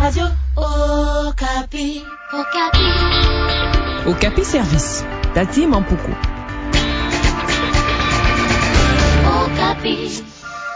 Radio Okapi. Okapi. Okapi Service. Tati Mampuku. Okapi.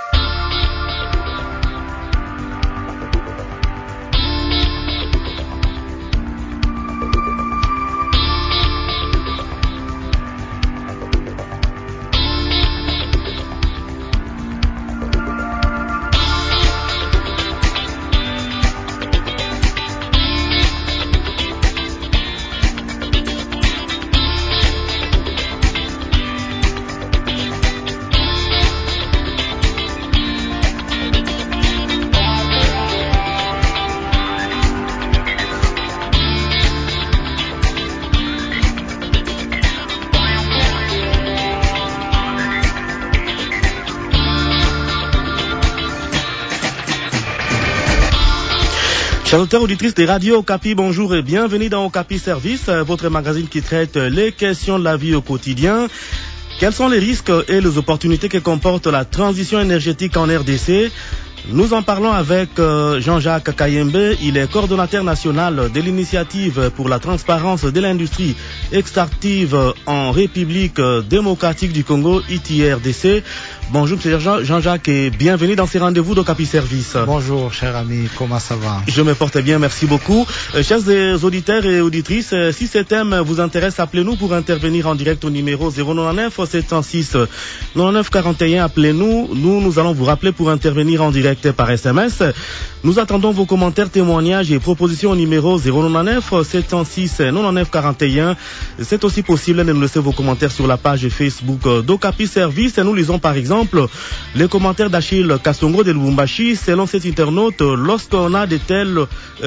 Chers auditeurs, auditrices des radios Okapi, bonjour et bienvenue dans Okapi Service, votre magazine qui traite les questions de la vie au quotidien. Quels sont les risques et les opportunités que comporte la transition énergétique en RDC? Nous en parlons avec Jean-Jacques Kayembe. Il est coordonnateur national de l'initiative pour la transparence de l'industrie extractive en République démocratique du Congo, ITRDC. Bonjour M. Jean-Jacques et bienvenue dans ces rendez-vous d'Okapi Service. Bonjour cher ami, comment ça va? Je me porte bien, merci beaucoup. Chers auditeurs et auditrices, si ce thème vous intéresse, appelez-nous pour intervenir en direct au numéro 099 706 99 41. Appelez-nous, nous allons vous rappeler pour intervenir en direct par SMS. Nous attendons vos commentaires, témoignages et propositions au numéro 099 706 99 41. C'est aussi possible de nous laisser vos commentaires sur la page Facebook d'Okapi Service. Et nous lisons par exemple les commentaires d'Achille Kassongo de Lubumbashi. Selon cet internaute, lorsqu'on a de telles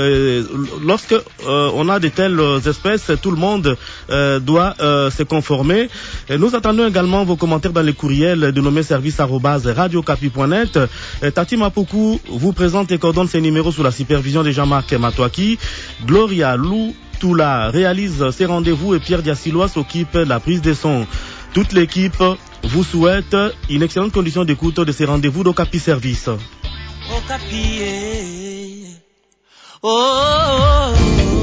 espèces, tout le monde doit se conformer. Et nous attendons également vos commentaires dans les courriels dénommés service@radiocapi.net. Tati Mampuku vous présente et coordonne ces numéros sous la supervision de Jean-Marc Matouaki. Gloria Lou Toula réalise ces rendez-vous et Pierre Diassilois s'occupe de la prise de son. Toute l'équipe vous souhaite une excellente condition d'écoute de ces rendez-vous d'Okapi Service. Okapi, oh, oh, oh.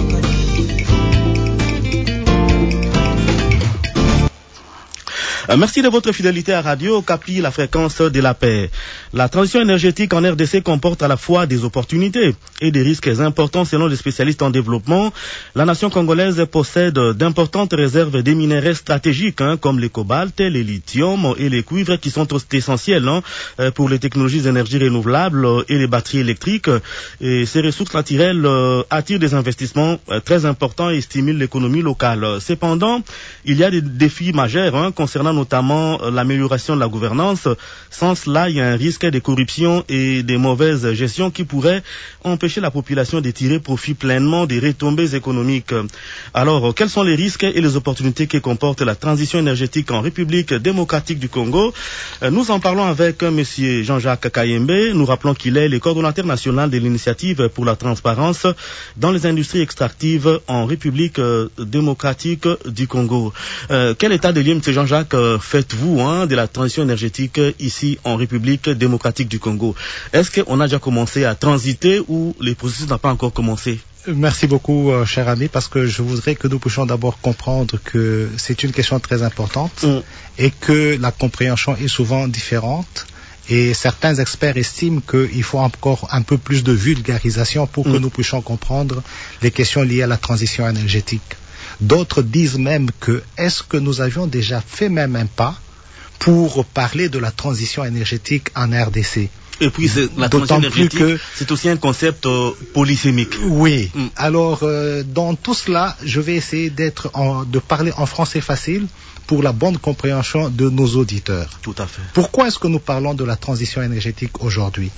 Merci de votre fidélité à Radio Okapi, la fréquence de la paix. La transition énergétique en RDC comporte à la fois des opportunités et des risques importants selon les spécialistes en développement. La nation congolaise possède d'importantes réserves de minerais stratégiques comme les cobalt, les lithium et les cuivres qui sont essentiels pour les technologies d'énergie renouvelables et les batteries électriques. Et ces ressources naturelles attirent des investissements très importants et stimulent l'économie locale. Cependant, il y a des défis majeurs concernant notamment l'amélioration de la gouvernance. Sans cela, il y a un risque de corruption et de mauvaise gestion qui pourrait empêcher la population de tirer profit pleinement des retombées économiques. Alors, quels sont les risques et les opportunités que comporte la transition énergétique en République démocratique du Congo? Nous en parlons avec M. Jean-Jacques Kayembe. Nous rappelons qu'il est le coordonnateur national de l'initiative pour la transparence dans les industries extractives en République démocratique du Congo. Quel état de lieu, M. Jean-Jacques, faites-vous de la transition énergétique ici en République démocratique du Congo? Est-ce qu'on a déjà commencé à transiter ou les processus n'ont pas encore commencé? Merci beaucoup, cher ami, parce que je voudrais que nous puissions d'abord comprendre que c'est une question très importante et que la compréhension est souvent différente. Et certains experts estiment qu'il faut encore un peu plus de vulgarisation pour que nous puissions comprendre les questions liées à la transition énergétique. D'autres disent même que est-ce que nous avions déjà fait même un pas pour parler de la transition énergétique en RDC? Et puis la transition énergétique, c'est aussi un concept polysémique. Oui. Alors dans tout cela, je vais essayer de parler en français facile pour la bonne compréhension de nos auditeurs. Tout à fait. Pourquoi est-ce que nous parlons de la transition énergétique aujourd'hui?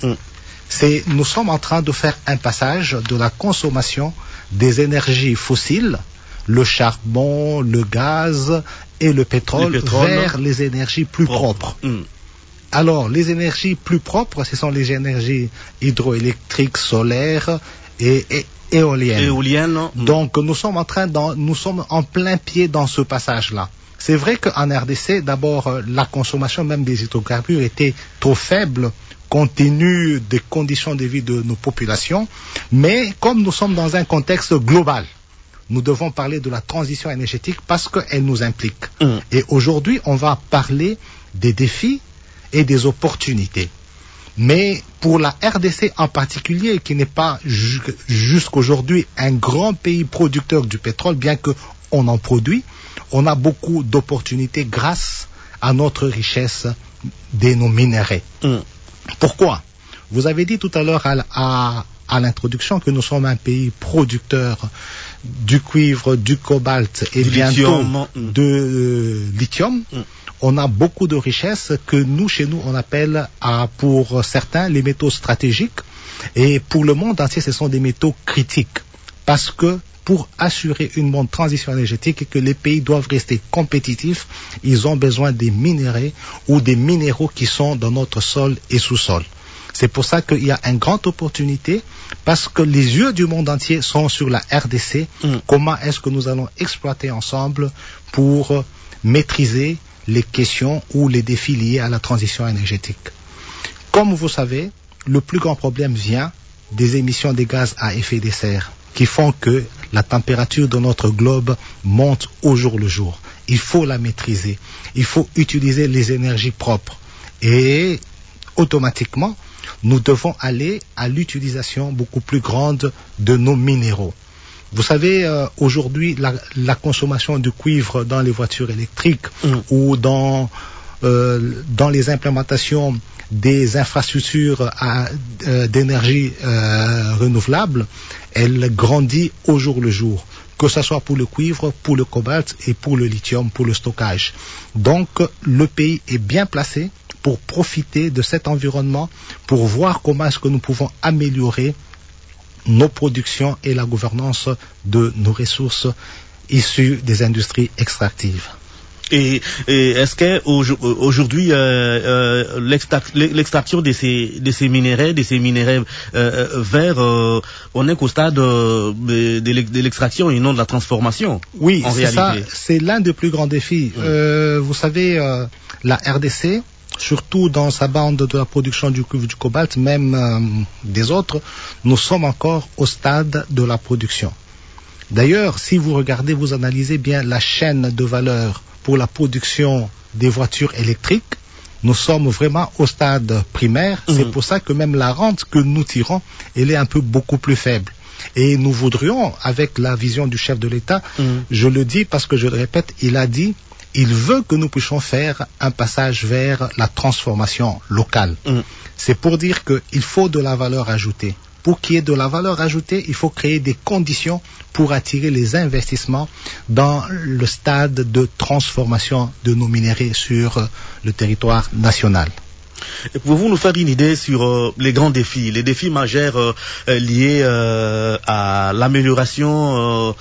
Nous sommes en train de faire un passage de la consommation des énergies fossiles, le charbon, le gaz et le pétrole vers les énergies plus propres. Alors, les énergies plus propres, ce sont les énergies hydroélectriques, solaires et éoliennes. Éoliennes. Donc nous sommes en plein pied dans ce passage-là. C'est vrai qu'en RDC, d'abord, la consommation même des hydrocarbures était trop faible compte tenu des conditions de vie de nos populations, mais comme nous sommes dans un contexte global, nous devons parler de la transition énergétique parce qu'elle nous implique. Et aujourd'hui, on va parler des défis et des opportunités. Mais pour la RDC en particulier, qui n'est pas jusqu'aujourd'hui un grand pays producteur du pétrole, bien qu'on en produit, on a beaucoup d'opportunités grâce à notre richesse de nos minéraux. Pourquoi? Vous avez dit tout à l'heure à l'introduction que nous sommes un pays producteur du cuivre, du cobalt et bientôt de lithium. On a beaucoup de richesses que nous, chez nous, on appelle pour certains les métaux stratégiques. Et pour le monde entier, ce sont des métaux critiques. Parce que pour assurer une bonne transition énergétique et que les pays doivent rester compétitifs, ils ont besoin des minéraux ou des minéraux qui sont dans notre sol et sous-sol. C'est pour ça qu'il y a une grande opportunité parce que les yeux du monde entier sont sur la RDC. Comment est-ce que nous allons exploiter ensemble pour maîtriser les questions ou les défis liés à la transition énergétique? Comme vous savez, le plus grand problème vient des émissions de gaz à effet de serre qui font que la température de notre globe monte au jour le jour. Il faut la maîtriser. Il faut utiliser les énergies propres. Et automatiquement, nous devons aller à l'utilisation beaucoup plus grande de nos minéraux. Vous savez, aujourd'hui, la consommation de cuivre dans les voitures électriques ou dans les implémentations des infrastructures d'énergie renouvelable, elle grandit au jour le jour, que ce soit pour le cuivre, pour le cobalt et pour le lithium, pour le stockage. Donc, le pays est bien placé pour profiter de cet environnement, pour voir comment est-ce que nous pouvons améliorer nos productions et la gouvernance de nos ressources issues des industries extractives. Et est-ce que aujourd'hui l'extraction de ces minéraux verts, on est qu'au stade de l'extraction et non de la transformation? Oui, en réalité. Ça, c'est l'un des plus grands défis. Vous savez, la RDC, surtout dans sa bande de la production du cuivre, du cobalt, même des autres, nous sommes encore au stade de la production. D'ailleurs, si vous regardez, vous analysez bien la chaîne de valeur pour la production des voitures électriques, nous sommes vraiment au stade primaire. C'est pour ça que même la rente que nous tirons, elle est un peu beaucoup plus faible. Et nous voudrions, avec la vision du chef de l'État, je le dis parce que je le répète, il a dit, il veut que nous puissions faire un passage vers la transformation locale. C'est pour dire qu'il faut de la valeur ajoutée. Pour qu'il y ait de la valeur ajoutée, il faut créer des conditions pour attirer les investissements dans le stade de transformation de nos minéraux sur le territoire national. Et pouvez-vous nous faire une idée sur les grands défis, les défis majeurs liés à l'amélioration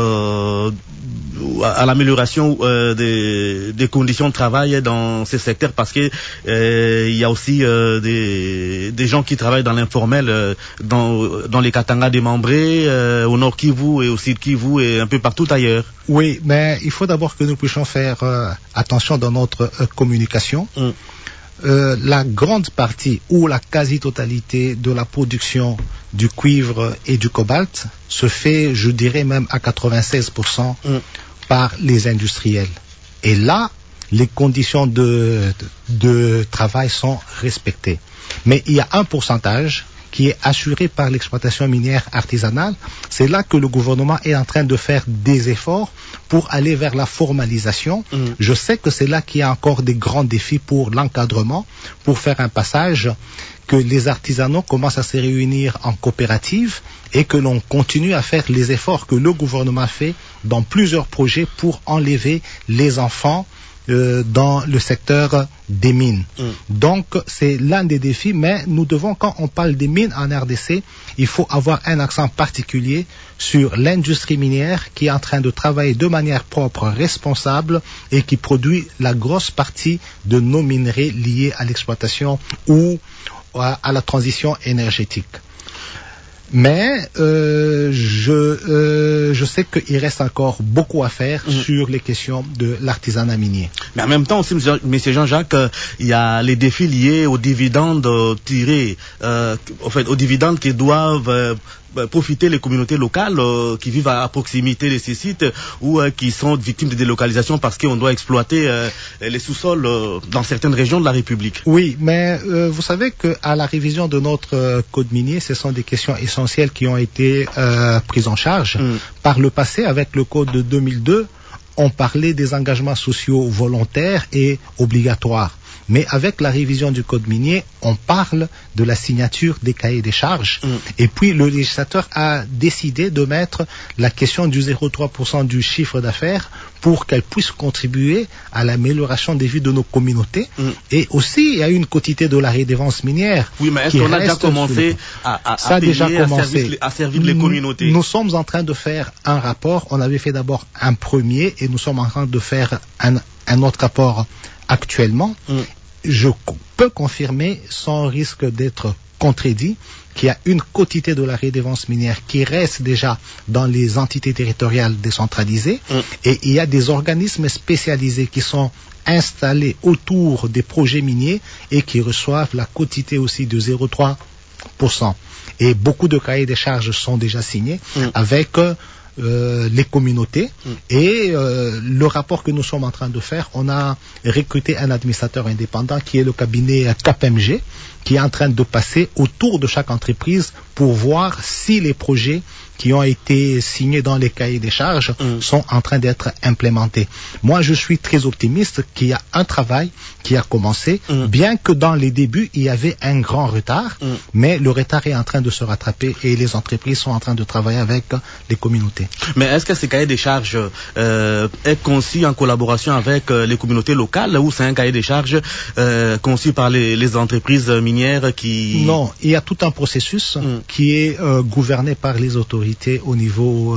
des conditions de travail dans ces secteurs, parce que il y a aussi des gens qui travaillent dans l'informel dans les Katanga démembrés, au nord Kivu et au sud Kivu et un peu partout ailleurs. Oui, mais il faut d'abord que nous puissions faire attention dans notre communication. La grande partie ou la quasi-totalité de la production du cuivre et du cobalt se fait, je dirais même à 96% par les industriels. Et là, les conditions de travail sont respectées. Mais il y a un pourcentage qui est assuré par l'exploitation minière artisanale. C'est là que le gouvernement est en train de faire des efforts pour aller vers la formalisation. Je sais que c'est là qu'il y a encore des grands défis pour l'encadrement, pour faire un passage, que les artisanaux commencent à se réunir en coopérative et que l'on continue à faire les efforts que le gouvernement fait dans plusieurs projets pour enlever les enfants dans le secteur des mines. Donc c'est l'un des défis, mais nous devons, quand on parle des mines en RDC, il faut avoir un accent particulier sur l'industrie minière qui est en train de travailler de manière propre, responsable et qui produit la grosse partie de nos minerais liés à l'exploitation ou à la transition énergétique. Mais je sais qu'il reste encore beaucoup à faire sur les questions de l'artisanat minier. Mais en même temps aussi, M. Jean-Jacques, il y a les défis liés aux dividendes tirés, aux dividendes qui doivent profiter les communautés locales qui vivent à proximité de ces sites ou qui sont victimes de délocalisation parce qu'on doit exploiter les sous-sols dans certaines régions de la République. Oui, mais vous savez qu'à la révision de notre code minier, ce sont des questions essentielles qui ont été prises en charge. Par le passé, avec le code de 2002, on parlait des engagements sociaux volontaires et obligatoires. Mais avec la révision du code minier, on parle de la signature des cahiers des charges. Et puis le législateur a décidé de mettre la question du 0,3% du chiffre d'affaires pour qu'elle puisse contribuer à l'amélioration des vies de nos communautés. Et aussi, il y a une quotité de la redevance minière. Oui, mais est-ce qu'on a déjà commencé à servir les communautés? Nous sommes en train de faire un rapport. On avait fait d'abord un premier et nous sommes en train de faire un autre rapport actuellement. Je peux confirmer, sans risque d'être contredit, qu'il y a une quotité de la redevance minière qui reste déjà dans les entités territoriales décentralisées et il y a des organismes spécialisés qui sont installés autour des projets miniers et qui reçoivent la quotité aussi de 0,3%. Et beaucoup de cahiers des charges sont déjà signés avec les communautés et le rapport que nous sommes en train de faire, on a recruté un administrateur indépendant qui est le cabinet KPMG qui est en train de passer autour de chaque entreprise pour voir si les projets qui ont été signés dans les cahiers des charges sont en train d'être implémentés. Moi, je suis très optimiste qu'il y a un travail qui a commencé, bien que dans les débuts, il y avait un grand retard, mais le retard est en train de se rattraper et les entreprises sont en train de travailler avec les communautés. Mais est-ce que ces cahiers des charges est conçu en collaboration avec les communautés locales ou c'est un cahier des charges conçu par les entreprises minières qui... Non, il y a tout un processus qui est gouverné par les autorités au niveau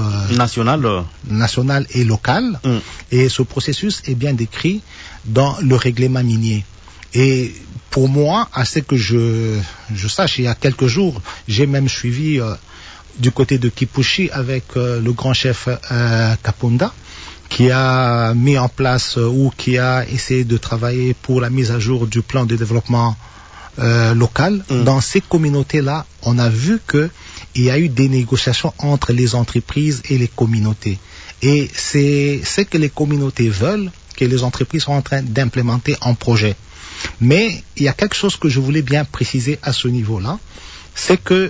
national et local. Et ce processus est bien décrit dans le règlement minier. Et pour moi, à ce que je sache, il y a quelques jours, j'ai même suivi du côté de Kipushi avec le grand chef Kapunda, qui a mis en place ou qui a essayé de travailler pour la mise à jour du plan de développement local. Dans ces communautés-là, on a vu que il y a eu des négociations entre les entreprises et les communautés. Et c'est ce que les communautés veulent, que les entreprises sont en train d'implémenter en projet. Mais il y a quelque chose que je voulais bien préciser à ce niveau-là, c'est que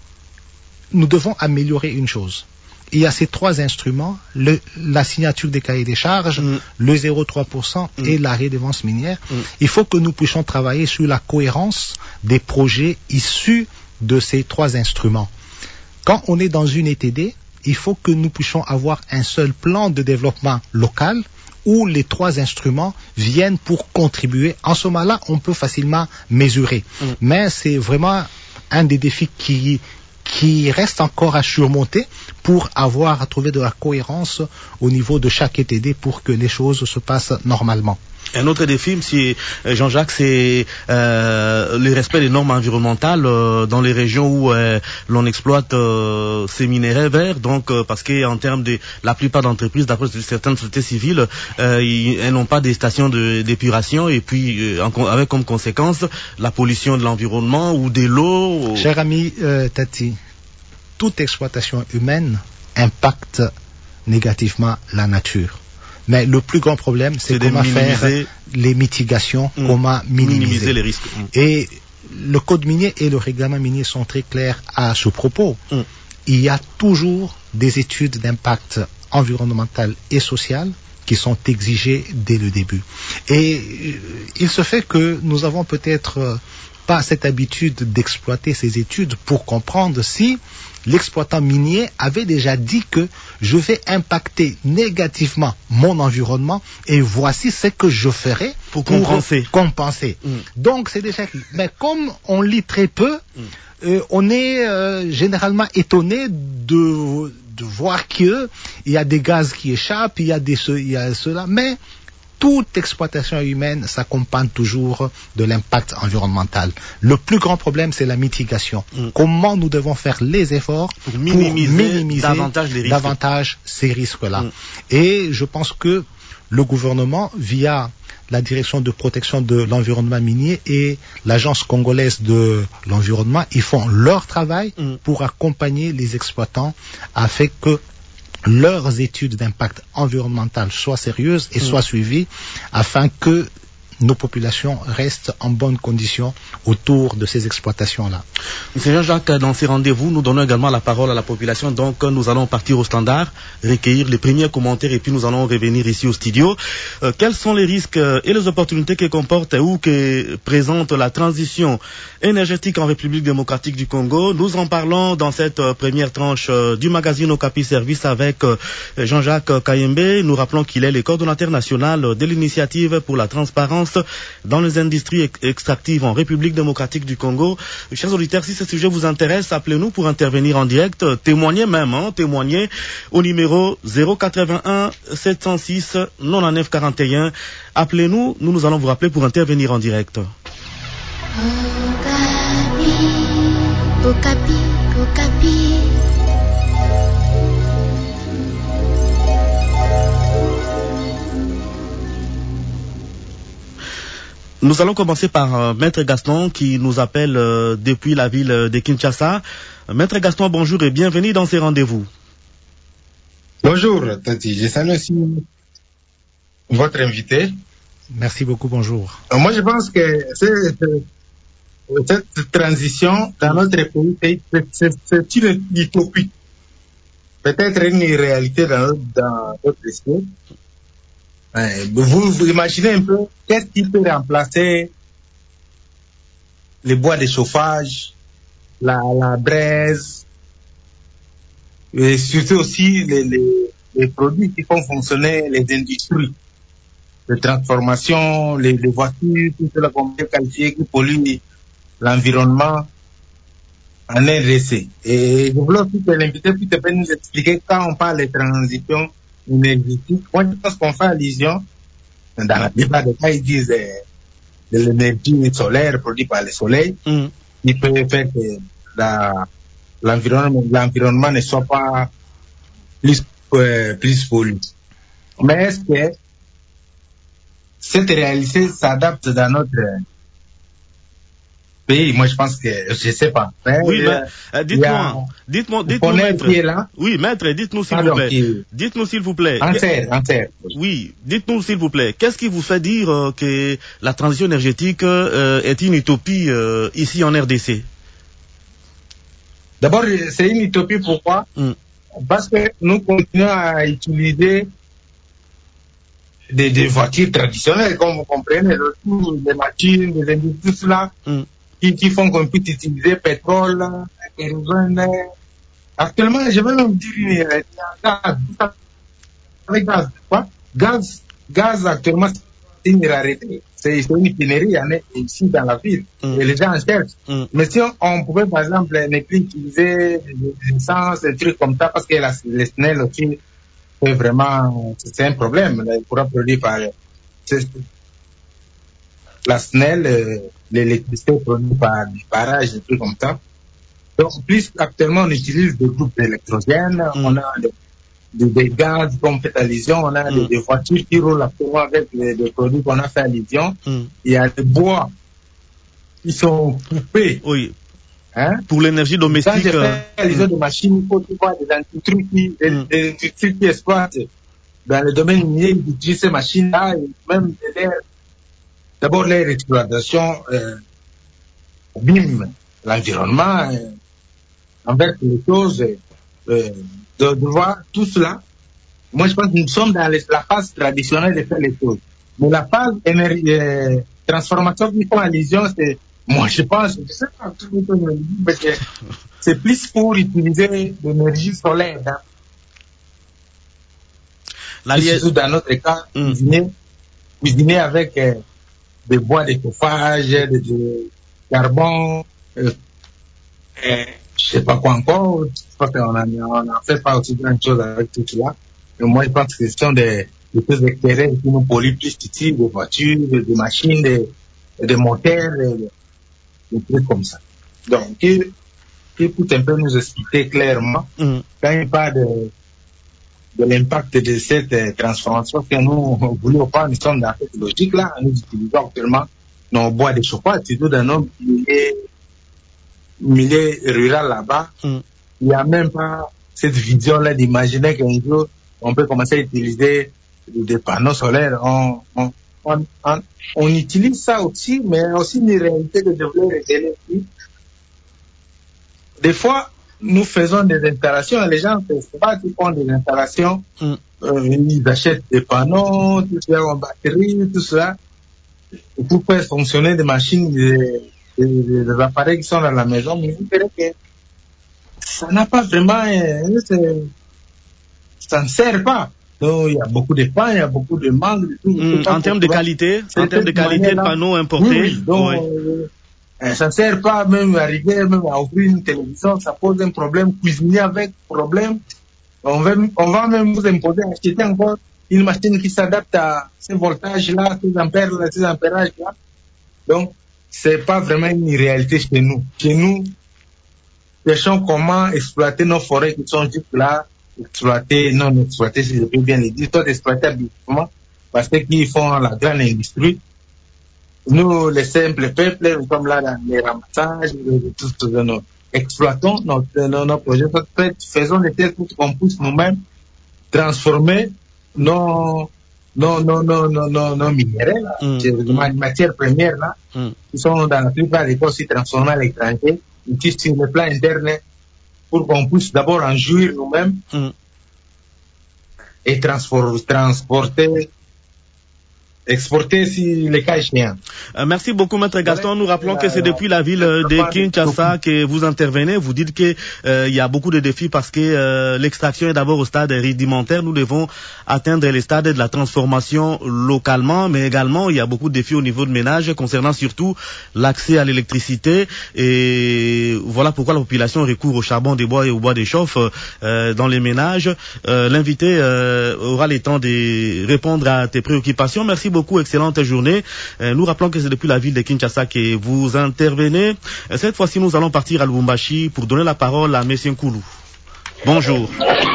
nous devons améliorer une chose. Il y a ces trois instruments, la signature des cahiers des charges, le 0,3% et la redevance minière. Il faut que nous puissions travailler sur la cohérence des projets issus de ces trois instruments. Quand on est dans une ETD, il faut que nous puissions avoir un seul plan de développement local où les trois instruments viennent pour contribuer. En ce moment-là, on peut facilement mesurer. Mais c'est vraiment un des défis qui reste encore à surmonter pour avoir à trouver de la cohérence au niveau de chaque ETD pour que les choses se passent normalement. Un autre défi, M. Jean-Jacques, c'est le respect des normes environnementales dans les régions où l'on exploite ces minerais verts. Donc, parce qu'en termes de la plupart d'entreprises, d'après certaines sociétés civiles, elles n'ont pas des stations d'épuration et puis avec comme conséquence la pollution de l'environnement ou de l'eau. Cher ami Tati, toute exploitation humaine impacte négativement la nature. Mais le plus grand problème, c'est comment faire les mitigations, comment minimiser les risques. Et le code minier et le règlement minier sont très clairs à ce propos. Il y a toujours des études d'impact environnemental et social qui sont exigées dès le début. Et il se fait que nous avons peut-être pas cette habitude d'exploiter ces études pour comprendre si l'exploitant minier avait déjà dit que je vais impacter négativement mon environnement et voici ce que je ferai pour compenser. Donc c'est déjà... Mais comme on lit très peu, on est généralement étonné de voir qu'il y a des gaz qui échappent, il y a cela, mais toute exploitation humaine s'accompagne toujours de l'impact environnemental. Le plus grand problème, c'est la mitigation. Comment nous devons faire les efforts pour minimiser davantage ces risques-là. Et je pense que le gouvernement, via la direction de protection de l'environnement minier et l'agence congolaise de l'environnement, ils font leur travail pour accompagner les exploitants afin que leurs études d'impact environnemental soient sérieuses et soient suivies afin que nos populations restent en bonne condition autour de ces exploitations-là. Monsieur Jean-Jacques, dans ces rendez-vous, nous donnons également la parole à la population. Donc, nous allons partir au standard, recueillir les premiers commentaires et puis nous allons revenir ici au studio. Quels sont les risques et les opportunités que comporte ou que présente la transition énergétique en République démocratique du Congo? Nous en parlons dans cette première tranche du magazine Okapi Service avec Jean-Jacques Kayembe. Nous rappelons qu'il est le coordonnateur national de l'initiative pour la transparence dans les industries extractives en République démocratique du Congo. Chers auditeurs, si ce sujet vous intéresse, appelez-nous pour intervenir en direct, témoignez même, témoignez au numéro 081 706 99 41. Appelez-nous, nous allons vous rappeler pour intervenir en direct. Okapi, Okapi. Nous allons commencer par Maître Gaston qui nous appelle depuis la ville de Kinshasa. Maître Gaston, bonjour et bienvenue dans ces rendez-vous. Bonjour, Tati. Je salue aussi votre invité. Merci beaucoup, bonjour. Moi, je pense que cette transition dans notre pays, c'est une utopie. Peut-être une réalité dans notre esprit. Vous imaginez un peu qu'est-ce qui peut remplacer les bois de chauffage, la braise, et surtout aussi les produits qui font fonctionner les industries de transformation, les voitures, tout cela qu'on peut qualifier qui polluent l'environnement en RDC. Et je voulais aussi que l'invité puisse nous expliquer quand on parle de transition énergétique. Moi, je pense qu'on fait allusion, dans la plupart des cas, ils disent de l'énergie solaire produite par le soleil, qui peut faire que l'environnement ne soit pas plus pollué. Mais est-ce que cette réalité s'adapte dans notre pays? Moi, je pense que je sais pas. Oui, mais dites-moi, maître. Qui est là? Oui, maître, dites-nous s'il vous plaît. Dites-nous s'il vous plaît. En terre. Oui, dites-nous s'il vous plaît. Qu'est-ce qui vous fait dire que la transition énergétique est une utopie ici en RDC? D'abord, c'est une utopie. Pourquoi? Parce que nous continuons à utiliser des voitures traditionnelles, comme vous comprenez, des machines, des industries, tout cela, qui font qu'on puisse utiliser pétrole, kérosène. Actuellement, je vais même dire gaz. Avec gaz, quoi? Gaz actuellement, c'est une rareté. C'est une pénurie ici dans la ville. Et les gens en cherchent. Mais si on pouvait, par exemple, ne plus utiliser l'essence, des trucs comme ça, parce que les SNEL aussi, vraiment, c'est un problème. Il pourra produire par la SNEL, l'électricité produite par des barrages, des trucs comme ça. Donc, plus actuellement, on utilise des groupes d'électrogènes, on a des gaz qu'on fait allusion, on a des voitures qui roulent actuellement avec des produits qu'on a fait allusion. Il y a des bois qui sont coupés. Oui. Pour l'énergie domestique. Quand j'ai fait allusion de machines, il faut voir des industries qui exploitent dans le domaine minier, ils utilisent ces machines-là, et même d'abord leur exploitation abîme l'environnement, envers les choses, de voir tout cela. Moi, je pense que nous sommes dans la phase traditionnelle de faire les choses. Mais la phase transformation qui font allusion, c'est, moi, je pense, je sais pas, c'est plus pour utiliser l'énergie solaire. Surtout dans notre cas, cuisiner avec des bois de chauffage, de carbone, je sais pas quoi encore. Je pense qu'on n'en fait pas aussi grand chose avec tout cela. Mais moi, je pense que ce sont des choses extérieures qui nous polluent plus ici, des voitures, des machines, des moteurs, des trucs comme ça. Donc, qui peut un peu nous expliquer clairement, quand il parle de l'impact de cette transformation que nous voulons pas, nous sommes dans cette logique-là, nous utilisons actuellement nos bois de chauffage, surtout dans nos milieux ruraux là-bas. Il n'y a même pas cette vision-là d'imaginer qu'un jour, on peut commencer à utiliser des panneaux solaires. On utilise ça aussi, mais aussi une réalité de développer les énergies. Des fois, nous faisons des installations, les gens ne savent pas qu'ils font des installations, ils achètent des panneaux, tout ça en batterie, tout ça, pour faire fonctionner des machines, des appareils qui sont dans la maison, mais vous verrez que ça n'a pas vraiment, ça ne sert pas. Donc, il y a beaucoup de pannes, il y a beaucoup de manques. En termes de qualité, de panneaux importés. Oui, donc, ça ne sert pas même arriver même à ouvrir une télévision, ça pose un problème, cuisiner avec problème. On va même vous imposer d'acheter encore une machine qui s'adapte à ces voltages-là, ces ampères-là, ces ampérages-là. Donc, c'est pas vraiment une réalité chez nous. Chez nous, cherchons comment exploiter nos forêts qui sont juste là, non exploiter, si je peux bien le dire, soit exploiter habilement, parce qu'ils font la grande industrie. Nous, les simples peuples, nous sommes là dans les ramassages, nous exploitons nos projets, faisons des tests pour qu'on puisse nous-mêmes transformer nos minéraux, les matières premières là, qui sont dans la plupart des cas aussi transformées à l'étranger, ici sur le plan interne, pour qu'on puisse d'abord en jouir nous-mêmes et transporter, exporter si les cas échéants. Merci beaucoup, Maître Gaston. Nous rappelons que c'est depuis la ville de Kinshasa que vous intervenez. Vous dites que il y a beaucoup de défis parce que l'extraction est d'abord au stade rudimentaire. Nous devons atteindre les stades de la transformation localement, mais également il y a beaucoup de défis au niveau de ménage concernant surtout l'accès à l'électricité. Et voilà pourquoi la population recourt au charbon des bois et au bois des chauffes dans les ménages. L'invité aura le temps de répondre à tes préoccupations. Merci beaucoup, excellente journée. Nous rappelons que c'est depuis la ville de Kinshasa que vous intervenez. Cette fois-ci, nous allons partir à Lubumbashi pour donner la parole à M. Nkoulou. Bonjour.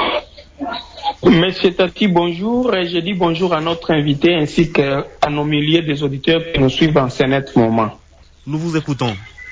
Monsieur Tati, bonjour. Et je dis bonjour à notre invité ainsi qu'à nos milliers des auditeurs qui nous suivent en ce net moment. Nous vous écoutons.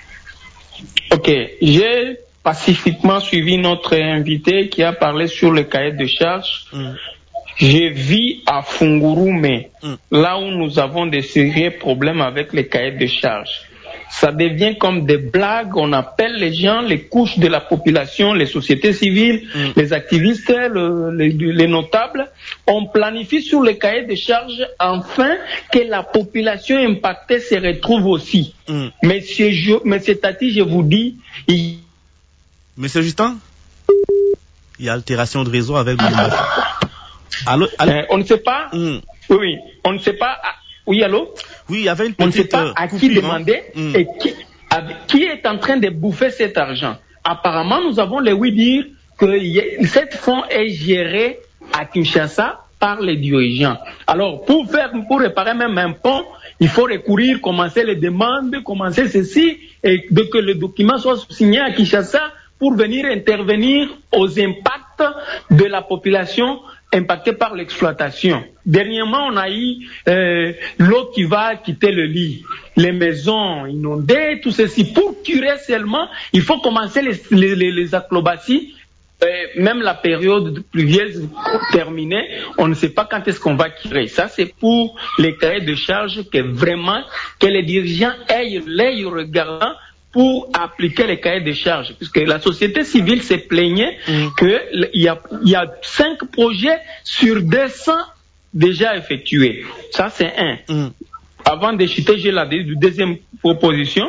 Ok. J'ai pacifiquement suivi notre invité qui a parlé sur le cahier de charges. Je vis à Fungurume, là où nous avons des sérieux problèmes avec les cahiers de charges. Ça devient comme des blagues, on appelle les gens, les couches de la population, les sociétés civiles, les activistes, les notables. On planifie sur les cahiers de charges afin que la population impactée se retrouve aussi. Monsieur Tati, je vous dis... Monsieur Justin, il y a altération de réseau avec le Allô? On ne sait pas. Oui, on ne sait pas. Oui, allô? Oui, il y avait une petite on ne sait pas à qui demander et qui est en train de bouffer cet argent. Apparemment, nous avons les oui-dire que cette fonds est géré à Kinshasa par les dirigeants. Alors, pour réparer même un pont, il faut commencer les demandes, commencer ceci, et que le document soit signé à Kinshasa pour venir intervenir aux impacts de la population impactée par l'exploitation. Dernièrement, on a eu l'eau qui va quitter le lit, les maisons inondées, tout ceci. Pour curer seulement, il faut commencer les acrobaties. Même la période pluvieuse terminée, on ne sait pas quand est-ce qu'on va curer. Ça, c'est pour les cahiers de charges que les dirigeants aient l'œil regardant pour appliquer les cahiers de charges, puisque la société civile s'est plaignée qu'il y a 5 projets sur 200 déjà effectués. Ça, c'est un. Avant de chuter, j'ai la deuxième proposition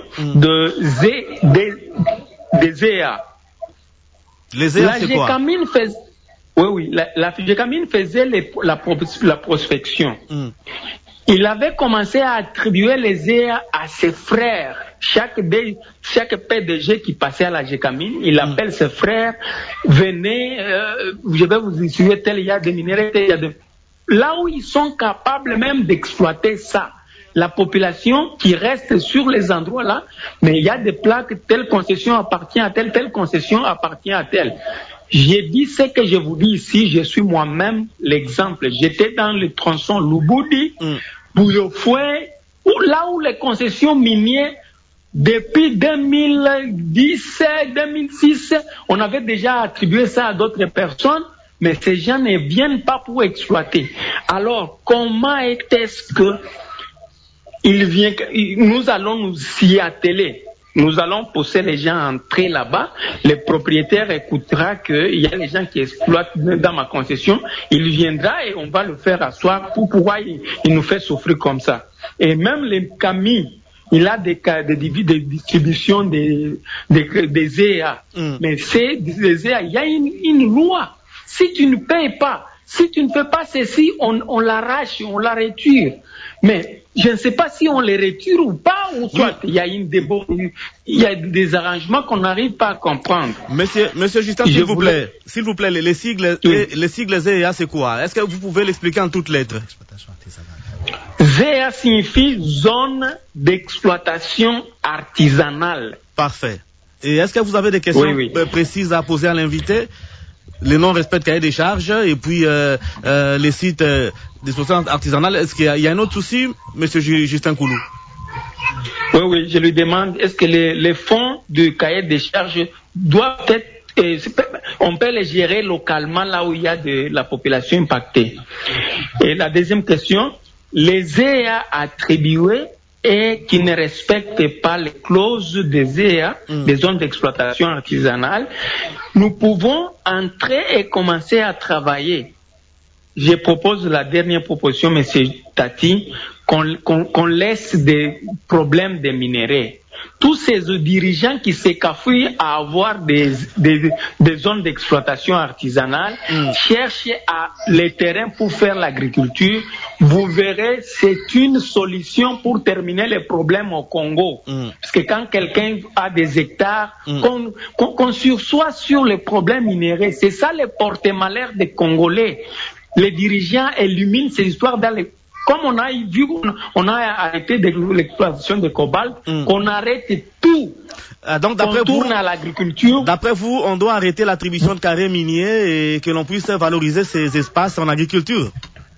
des EA. Les EA, c'est quoi? La GECAMINE faisait la prospection. Il avait commencé à attribuer les EA à ses frères. Chaque PDG qui passait à la GECAMINE, il appelle ses frères, venez, je vais vous instruire tel, il y a des minéraux, il y a des... là où ils sont capables même d'exploiter ça. La population qui reste sur les endroits là, mais il y a des plaques, telle concession appartient à telle concession appartient à telle. J'ai dit ce que je vous dis ici, je suis moi-même l'exemple. J'étais dans le tronçon Lubudi, Bouyofoué, là où les concessions minières, depuis 2010, 2006, on avait déjà attribué ça à d'autres personnes, mais ces gens ne viennent pas pour exploiter. Alors, comment est-ce que nous allons nous y atteler? Nous allons pousser les gens à entrer là-bas. Le propriétaire écoutera qu'il y a des gens qui exploitent dans ma concession. Il viendra et on va le faire asseoir. Pourquoi il nous fait souffrir comme ça? Et même les Camille, il a des distributions des EA. Mais des EA, il y a une loi. Si tu ne payes pas, si tu ne fais pas ceci, on l'arrache, on la retire. Mais je ne sais pas si on les retire ou pas, ou soit il y a il y a des arrangements qu'on n'arrive pas à comprendre. Monsieur Justin, s'il vous plaît, les sigles ZEA, c'est quoi? Est-ce que vous pouvez l'expliquer en toutes lettres? ZEA signifie zone d'exploitation artisanale. Parfait. Et est-ce que vous avez des questions précises à poser à l'invité? Les non-respect de cahier des charges et puis les sites d'exploitation artisanale. Est-ce qu'il y a un autre souci, monsieur Justin Koulou? Oui, je lui demande, est-ce que les fonds du cahier des charges doivent être, on peut les gérer localement là où il y a de la population impactée? Et la deuxième question, les EA attribués et qui ne respectent pas les clauses des EA, des zones d'exploitation artisanale, nous pouvons entrer et commencer à travailler. Je propose la dernière proposition, M. Tati, qu'on laisse des problèmes de minerais. Tous ces dirigeants qui s'écafouillent à avoir des zones d'exploitation artisanale cherchent les terrains pour faire l'agriculture. Vous verrez, c'est une solution pour terminer les problèmes au Congo. Parce que quand quelqu'un a des hectares, qu'on sursoit sur les problèmes minéraux, c'est ça le porte-malheur des Congolais. Les dirigeants éliminent ces histoires dans les... Comme on a vu, on a arrêté l'exploitation de cobalt, qu'on arrête tout. Donc, on tourne à l'agriculture. D'après vous, on doit arrêter l'attribution de carrés miniers et que l'on puisse valoriser ces espaces en agriculture.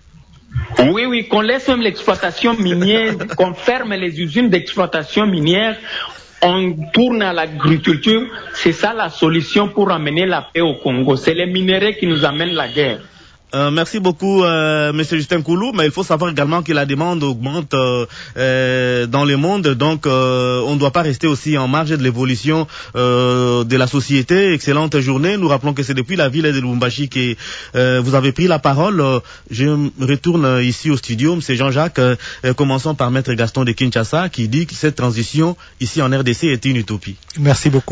Oui, qu'on laisse même l'exploitation minière, qu'on ferme les usines d'exploitation minière, on tourne à l'agriculture. C'est ça la solution pour amener la paix au Congo. C'est les minéraux qui nous amènent la guerre. Merci beaucoup, Monsieur Justin Koulou, mais il faut savoir également que la demande augmente dans le monde, donc on ne doit pas rester aussi en marge de l'évolution de la société. Excellente journée. Nous rappelons que c'est depuis la ville de Lubumbashi que vous avez pris la parole. Je retourne ici au studio, Monsieur Jean-Jacques. Commençons par Maître Gaston de Kinshasa qui dit que cette transition ici en RDC est une utopie. Merci beaucoup,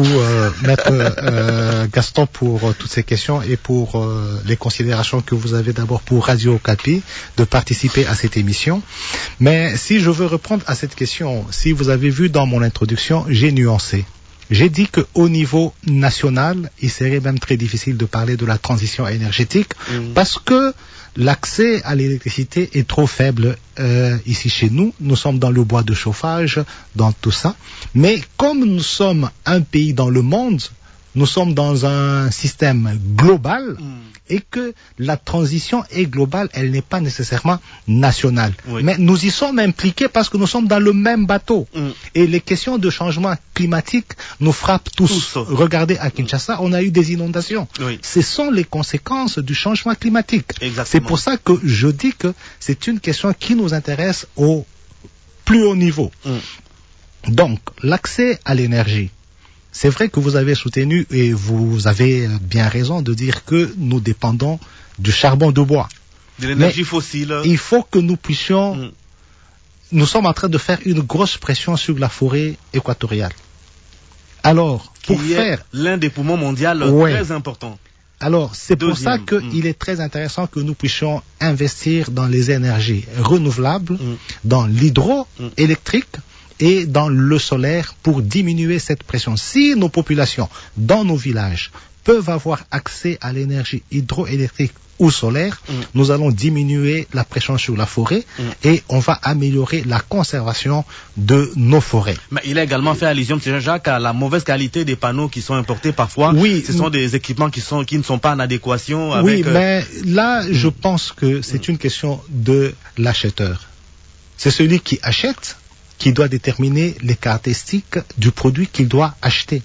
Maître Gaston, pour toutes ces questions et pour les considérations que vous avez d'abord pour Radio Okapi de participer à cette émission. Mais si je veux reprendre à cette question, si vous avez vu dans mon introduction, j'ai nuancé. J'ai dit qu'au niveau national, il serait même très difficile de parler de la transition énergétique parce que l'accès à l'électricité est trop faible ici chez nous. Nous sommes dans le bois de chauffage, dans tout ça. Mais comme nous sommes un pays dans le monde, nous sommes dans un système global et que la transition est globale, elle n'est pas nécessairement nationale. Oui. Mais nous y sommes impliqués parce que nous sommes dans le même bateau. Et les questions de changement climatique nous frappent tous. Regardez à Kinshasa, on a eu des inondations. Oui. Ce sont les conséquences du changement climatique. C'est pour ça que je dis que c'est une question qui nous intéresse au plus haut niveau. Donc, l'accès à l'énergie. C'est vrai que vous avez soutenu et vous avez bien raison de dire que nous dépendons du charbon de bois. De l'énergie fossile. Il faut que nous puissions... Nous sommes en train de faire une grosse pression sur la forêt équatoriale. Alors, pour faire... l'un des poumons mondiaux très importants. Alors, c'est pour ça qu'il est très intéressant que nous puissions investir dans les énergies renouvelables, dans l'hydroélectrique, et dans le solaire pour diminuer cette pression. Si nos populations, dans nos villages, peuvent avoir accès à l'énergie hydroélectrique ou solaire, nous allons diminuer la pression sur la forêt et on va améliorer la conservation de nos forêts. Mais il a également fait allusion, M. Jean-Jacques, à la mauvaise qualité des panneaux qui sont importés parfois. Oui, ce sont des équipements qui ne sont pas en adéquation avec... Oui, mais là, je pense que c'est une question de l'acheteur. C'est celui qui achète qui doit déterminer les caractéristiques du produit qu'il doit acheter.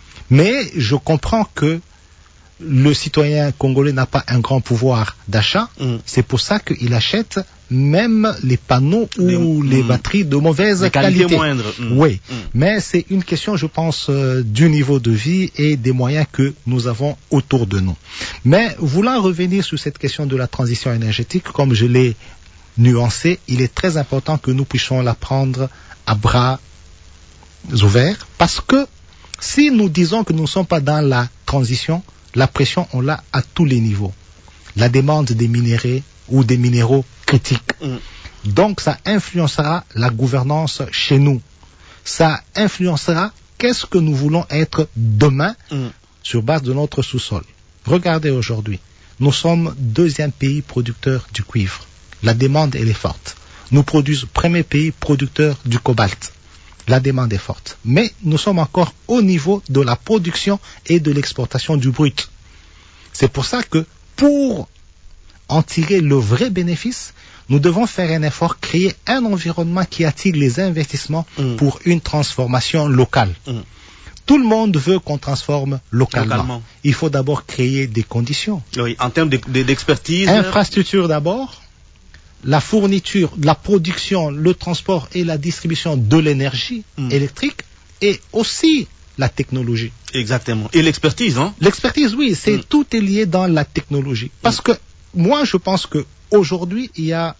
Mais je comprends que le citoyen congolais n'a pas un grand pouvoir d'achat. C'est pour ça qu'il achète même les panneaux ou les batteries de mauvaise qualité. Moindre. Oui, mais c'est une question, je pense, du niveau de vie et des moyens que nous avons autour de nous. Mais voulant revenir sur cette question de la transition énergétique, comme je l'ai nuancé, il est très important que nous puissions la prendre à bras ouverts, parce que si nous disons que nous ne sommes pas dans la transition, la pression, on l'a à tous les niveaux. La demande des minéraux ou des minéraux critiques. Donc, ça influencera la gouvernance chez nous. Ça influencera qu'est-ce que nous voulons être demain sur base de notre sous-sol. Regardez aujourd'hui, nous sommes 2e pays producteur du cuivre. La demande, elle est forte. Nous produisons 1er pays producteur du cobalt. La demande est forte. Mais nous sommes encore au niveau de la production et de l'exportation du brut. C'est pour ça que pour en tirer le vrai bénéfice, nous devons faire un effort, créer un environnement qui attire les investissements pour une transformation locale. Tout le monde veut qu'on transforme localement. Il faut d'abord créer des conditions. Oui, en termes d'expertise. Infrastructure d'abord. La fourniture, la production, le transport et la distribution de l'énergie électrique et aussi la technologie. Exactement. Et l'expertise, hein? L'expertise, oui, tout est lié dans la technologie. Parce que moi, je pense que aujourd'hui, il y a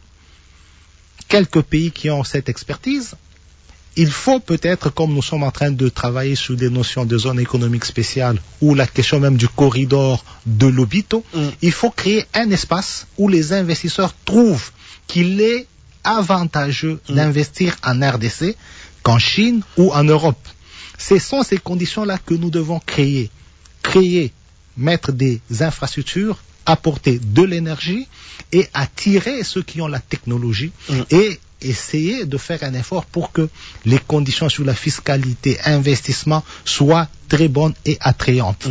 quelques pays qui ont cette expertise. Il faut peut-être, comme nous sommes en train de travailler sur des notions de zone économique spéciale ou la question même du corridor de Lobito, il faut créer un espace où les investisseurs trouvent qu'il est avantageux d'investir en RDC qu'en Chine ou en Europe. Ce sont ces conditions-là que nous devons créer. Mettre des infrastructures, apporter de l'énergie et attirer ceux qui ont la technologie et essayer de faire un effort pour que les conditions sur la fiscalité, investissement soient très bonnes et attrayantes.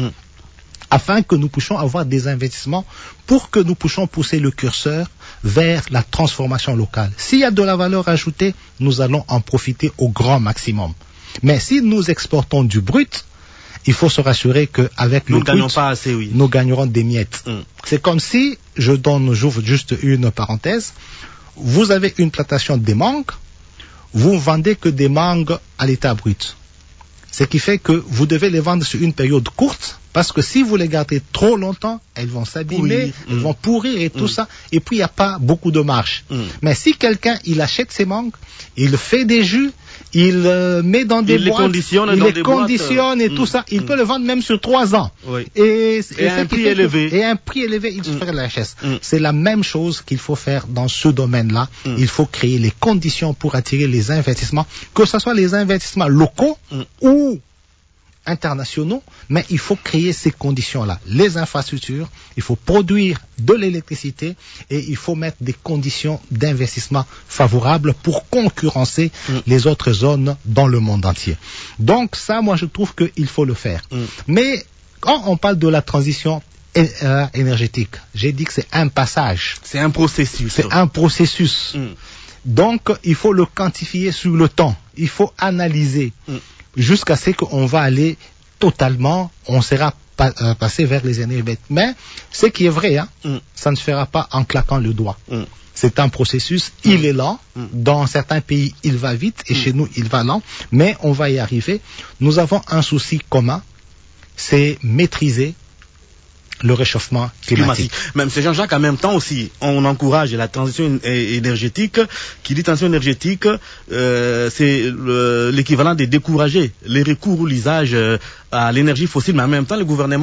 Afin que nous puissions avoir des investissements pour que nous puissions pousser le curseur vers la transformation locale. S'il y a de la valeur ajoutée, nous allons en profiter au grand maximum. Mais si nous exportons du brut, il faut se rassurer qu'avec le brut, nous gagnerons des miettes. C'est comme si, j'ouvre juste une parenthèse, vous avez une plantation de mangues, vous vendez que des mangues à l'état brut. Ce qui fait que vous devez les vendre sur une période courte, parce que si vous les gardez trop longtemps, elles vont s'abîmer, elles vont pourrir et tout ça, et puis il n'y a pas beaucoup de marge. Mais si quelqu'un, il achète ces mangues, il fait des jus, il met dans des boîtes, il les conditionne et tout ça, il peut le vendre même sur 3 ans. Et un prix élevé. Et un prix élevé, il se fait la richesse. C'est la même chose qu'il faut faire dans ce domaine-là. Il faut créer les conditions pour attirer les investissements, que ce soit les investissements locaux ou internationaux, mais il faut créer ces conditions-là. Les infrastructures, il faut produire de l'électricité et il faut mettre des conditions d'investissement favorables pour concurrencer les autres zones dans le monde entier. Donc ça, moi, je trouve qu'il faut le faire. Mais quand on parle de la transition énergétique, j'ai dit que c'est un passage. C'est un processus. C'est un processus. Donc, il faut le quantifier sur le temps. Il faut analyser jusqu'à ce qu'on va aller totalement, on sera passé vers les énergies. Mais ce qui est vrai, ça ne se fera pas en claquant le doigt. C'est un processus, il est lent. Dans certains pays, il va vite et chez nous, il va lent. Mais on va y arriver. Nous avons un souci commun, c'est maîtriser le réchauffement climatique. Mais M. Jean-Jacques, en même temps aussi, on encourage la transition énergétique. Qui dit transition énergétique, c'est l'équivalent de décourager les recours ou l'usage à l'énergie fossile. Mais en même temps, le gouvernement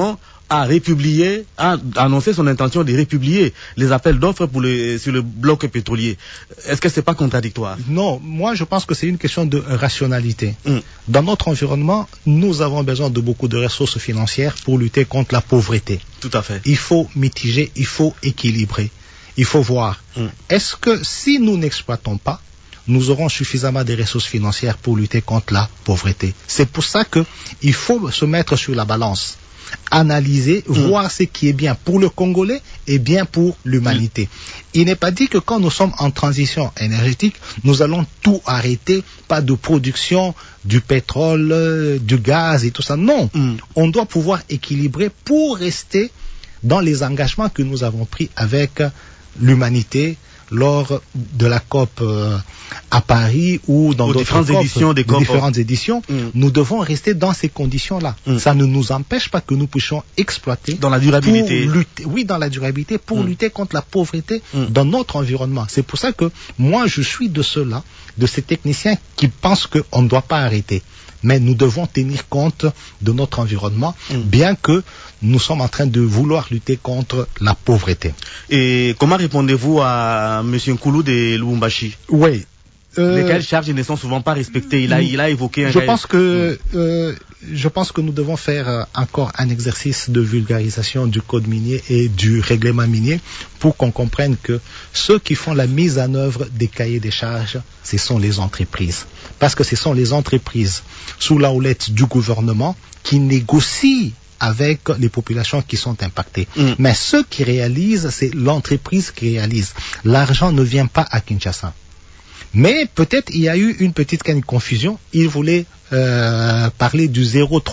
a annoncé son intention de republier les appels d'offres sur le bloc pétrolier. Est-ce que c'est pas contradictoire? Non, moi je pense que c'est une question de rationalité. Dans notre environnement, nous avons besoin de beaucoup de ressources financières pour lutter contre la pauvreté. Tout à fait. Il faut mitiger, il faut équilibrer. Il faut voir, est-ce que si nous n'exploitons pas, nous aurons suffisamment de ressources financières pour lutter contre la pauvreté? C'est pour ça qu'il faut se mettre sur la balance, analyser, voir ce qui est bien pour le Congolais et bien pour l'humanité. Il n'est pas dit que quand nous sommes en transition énergétique, nous allons tout arrêter, pas de production du pétrole, du gaz et tout ça. Non, on doit pouvoir équilibrer pour rester dans les engagements que nous avons pris avec l'humanité lors de la COP à Paris ou dans différentes éditions, nous devons rester dans ces conditions-là. Ça ne nous empêche pas que nous puissions exploiter dans la durabilité. Dans la durabilité pour lutter contre la pauvreté dans notre environnement. C'est pour ça que moi je suis de ceux-là, de ces techniciens qui pensent qu'on ne doit pas arrêter. Mais nous devons tenir compte de notre environnement, bien que nous sommes en train de vouloir lutter contre la pauvreté. Et comment répondez-vous à M. Nkoulou de Lubumbashi? Oui. Lesquelles charges ne sont souvent pas respectées. Il a évoqué un... Je pense que nous devons faire encore un exercice de vulgarisation du code minier et du règlement minier pour qu'on comprenne que ceux qui font la mise en œuvre des cahiers des charges, ce sont les entreprises. Parce que ce sont les entreprises sous la houlette du gouvernement qui négocient avec les populations qui sont impactées. Mais ceux qui réalisent, c'est l'entreprise qui réalise. L'argent ne vient pas à Kinshasa. Mais peut-être il y a eu une petite confusion. Il voulait parler du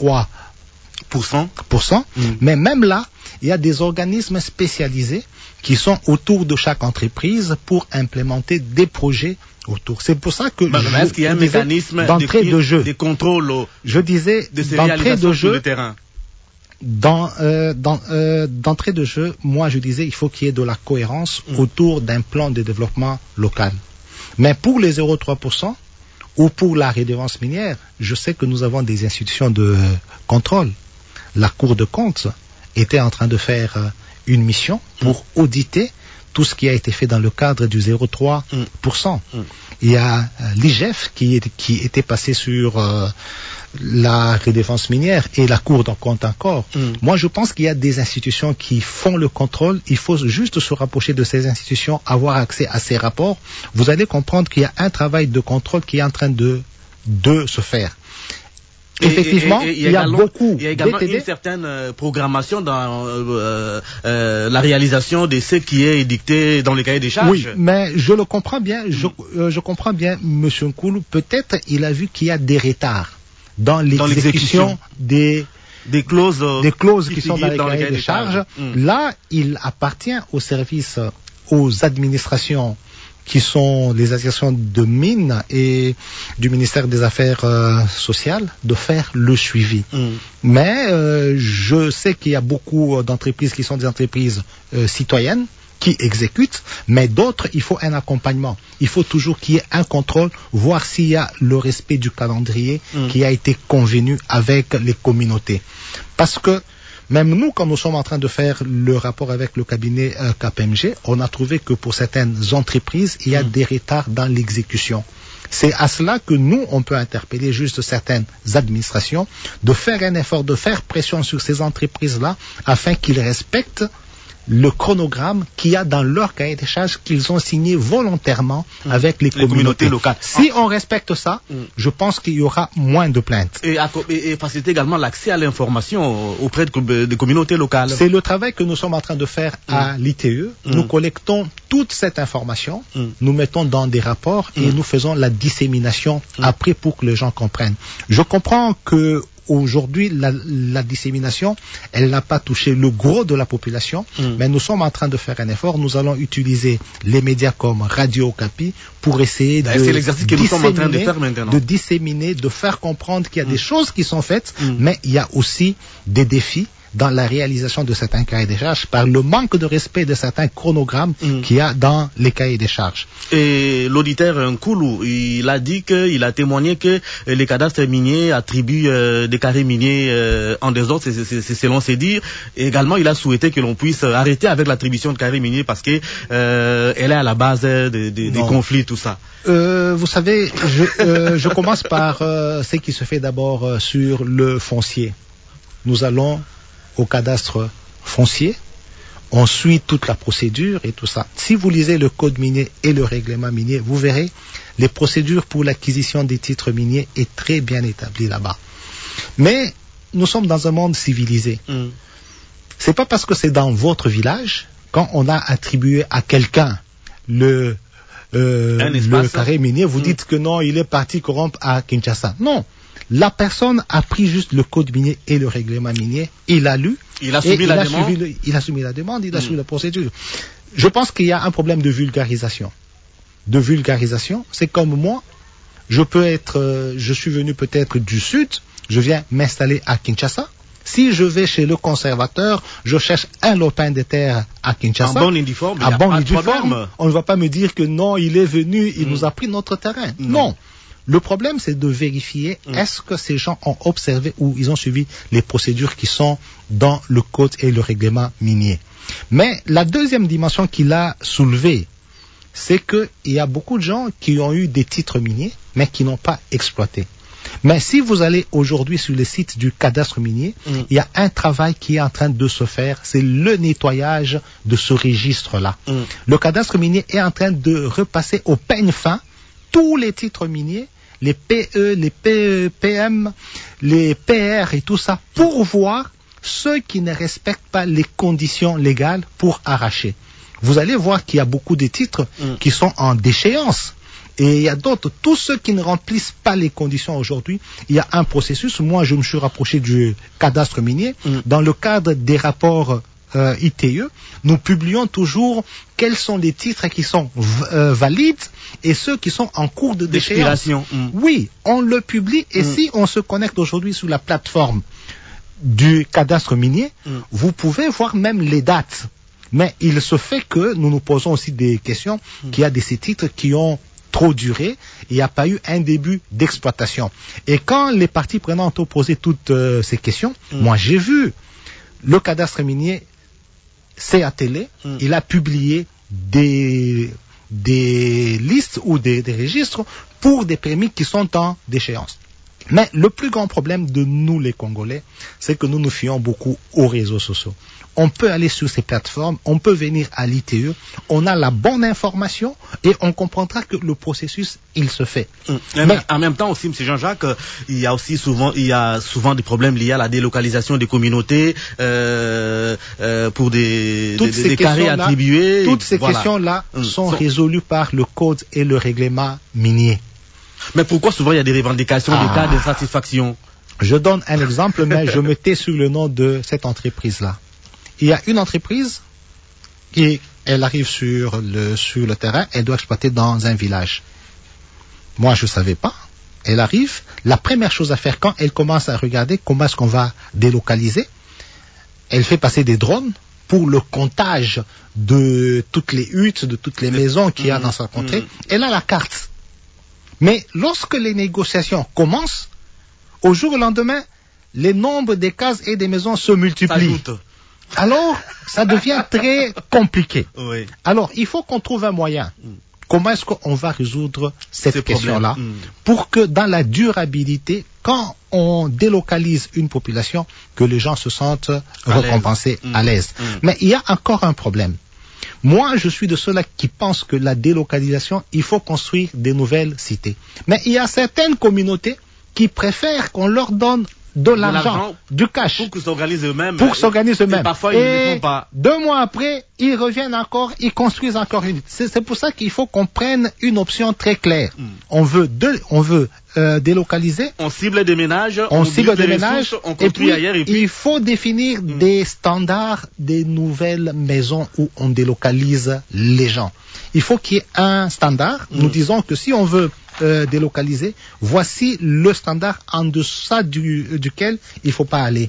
0,3%. Mais même là, il y a des organismes spécialisés qui sont autour de chaque entreprise pour implémenter des projets autour. C'est pour ça que est-ce qu'il y a un mécanisme d'entrée de jeu, de contrôle je disais de ces réalisations sur le terrain? D'entrée de jeu, moi je disais il faut qu'il y ait de la cohérence autour d'un plan de développement local. Mais pour les 0,3% ou pour la redevance minière, je sais que nous avons des institutions de contrôle. La Cour de compte était en train de faire une mission pour auditer tout ce qui a été fait dans le cadre du 0,3%. Il y a l'IGF qui était passé sur la redevance minière et la Cour de compte encore. Moi, je pense qu'il y a des institutions qui font le contrôle. Il faut juste se rapprocher de ces institutions, avoir accès à ces rapports. Vous allez comprendre qu'il y a un travail de contrôle qui est en train de se faire. Effectivement, il y a beaucoup. Il y a également une certaine programmation dans la réalisation de ce qui est édicté dans les cahiers des charges. Oui, mais je le comprends bien. Je comprends bien, M. Nkoulou. Peut-être il a vu qu'il y a des retards dans l'exécution des clauses qui sont dans les cahiers des charges. Là, il appartient aux services, aux administrations qui sont les associations de mines et du ministère des Affaires sociales, de faire le suivi. Mais je sais qu'il y a beaucoup d'entreprises qui sont des entreprises citoyennes qui exécutent, mais d'autres, il faut un accompagnement. Il faut toujours qu'il y ait un contrôle, voir s'il y a le respect du calendrier qui a été convenu avec les communautés. Parce que même nous, quand nous sommes en train de faire le rapport avec le cabinet KPMG, on a trouvé que pour certaines entreprises, il y a des retards dans l'exécution. C'est à cela que nous, on peut interpeller juste certaines administrations, de faire un effort, de faire pression sur ces entreprises-là, afin qu'ils respectent le chronogramme qu'il y a dans leur cahier des charges qu'ils ont signé volontairement avec les communautés locales. Si on respecte ça, je pense qu'il y aura moins de plaintes. Et faciliter également l'accès à l'information auprès des communautés locales. C'est le travail que nous sommes en train de faire à l'ITE. Nous collectons toute cette information, nous mettons dans des rapports et nous faisons la dissémination après pour que les gens comprennent. Je comprends que aujourd'hui, la dissémination, elle n'a pas touché le gros de la population, mais nous sommes en train de faire un effort. Nous allons utiliser les médias comme Radio Okapi pour essayer de disséminer, de faire comprendre qu'il y a des choses qui sont faites, mais il y a aussi des défis, dans la réalisation de certains cahiers des charges par le manque de respect de certains chronogrammes qu'il y a dans les cahiers des charges. Et l'auditeur Nkoulou, il a dit il a témoigné que les cadastres miniers attribuent des carrés miniers en désordre, c'est selon ses dires. Et également, il a souhaité que l'on puisse arrêter avec l'attribution de carrés miniers parce que elle est à la base des conflits, tout ça. Vous savez, je commence par ce qui se fait d'abord sur le foncier. Nous allons au cadastre foncier, on suit toute la procédure et tout ça. Si vous lisez le code minier et le règlement minier, vous verrez les procédures pour l'acquisition des titres miniers est très bien établies là-bas. Mais nous sommes dans un monde civilisé. C'est pas parce que c'est dans votre village, quand on a attribué à quelqu'un le carré minier, vous dites que non, il est parti corrompre à Kinshasa. Non. La personne a pris juste le code minier et le règlement minier, il a lu, il a soumis la demande, il a soumis la demande, il a suivi la procédure. Je pense qu'il y a un problème de vulgarisation. C'est comme moi, je suis venu peut-être du sud, je viens m'installer à Kinshasa. Si je vais chez le conservateur, je cherche un lopin de terre à Kinshasa. En bonne et due forme, on ne va pas me dire que non, il est venu, il nous a pris notre terrain. Non. Le problème, c'est de vérifier est-ce que ces gens ont observé ou ils ont suivi les procédures qui sont dans le code et le règlement minier. Mais la deuxième dimension qu'il a soulevée, c'est qu'il y a beaucoup de gens qui ont eu des titres miniers, mais qui n'ont pas exploité. Mais si vous allez aujourd'hui sur le site du cadastre minier, il y a un travail qui est en train de se faire, c'est le nettoyage de ce registre-là. Le cadastre minier est en train de repasser au peigne fin tous les titres miniers, les PE, les PEPM, les PR et tout ça, pour voir ceux qui ne respectent pas les conditions légales pour arracher. Vous allez voir qu'il y a beaucoup de titres qui sont en déchéance. Et il y a d'autres, tous ceux qui ne remplissent pas les conditions aujourd'hui, il y a un processus. Moi, je me suis rapproché du cadastre minier. Dans le cadre des rapports ITE, nous publions toujours quels sont les titres qui sont valides et ceux qui sont en cours de déchéance. Oui, on le publie et si on se connecte aujourd'hui sur la plateforme du cadastre minier, vous pouvez voir même les dates. Mais il se fait que nous nous posons aussi des questions qu'il y a de ces titres qui ont trop duré, il n'y a pas eu un début d'exploitation. Et quand les parties prenantes ont posé toutes ces questions, moi j'ai vu le cadastre minier s'est attelé, il a publié des listes ou des registres pour des permis qui sont en déchéance. Mais le plus grand problème de nous les Congolais, c'est que nous nous fions beaucoup aux réseaux sociaux. On peut aller sur ces plateformes, on peut venir à l'ITE, on a la bonne information et on comprendra que le processus, il se fait. Mais en même temps aussi, M. Jean-Jacques, il y a souvent des problèmes liés à la délocalisation des communautés pour des carrés attribués. Toutes ces questions-là sont résolues par le code et le règlement minier. Mais pourquoi souvent il y a des revendications, des cas d'insatisfaction? Je donne un exemple, mais je me tais sur le nom de cette entreprise-là. Il y a une entreprise qui, elle arrive sur le terrain, elle doit exploiter dans un village. Moi, je ne savais pas. Elle arrive, la première chose à faire quand elle commence à regarder comment est-ce qu'on va délocaliser, elle fait passer des drones pour le comptage de toutes les huttes, de toutes les maisons qu'il y a dans sa contrée. Elle a la carte. Mais lorsque les négociations commencent, au jour au lendemain, les nombres des cases et des maisons se multiplient. Alors, ça devient très compliqué. Oui. Alors, il faut qu'on trouve un moyen. Comment est-ce qu'on va résoudre cette question-là pour que dans la durabilité, quand on délocalise une population, que les gens se sentent récompensés, à l'aise. Mais il y a encore un problème. Moi, je suis de ceux-là qui pensent que la délocalisation, il faut construire des nouvelles cités. Mais il y a certaines communautés qui préfèrent qu'on leur donne de l'argent, du cash. Pour qu'ils s'organisent eux-mêmes. Et parfois, ils ne font pas. 2 mois après, ils reviennent encore, ils construisent encore une. C'est pour ça qu'il faut qu'on prenne une option très claire. On veut délocaliser. On cible des ménages. On cible des ménages. On construit et puis, ailleurs. Et puis, il faut définir des standards des nouvelles maisons où on délocalise les gens. Il faut qu'il y ait un standard. Nous disons que si on veut délocaliser, voici le standard en deçà duquel il ne faut pas aller.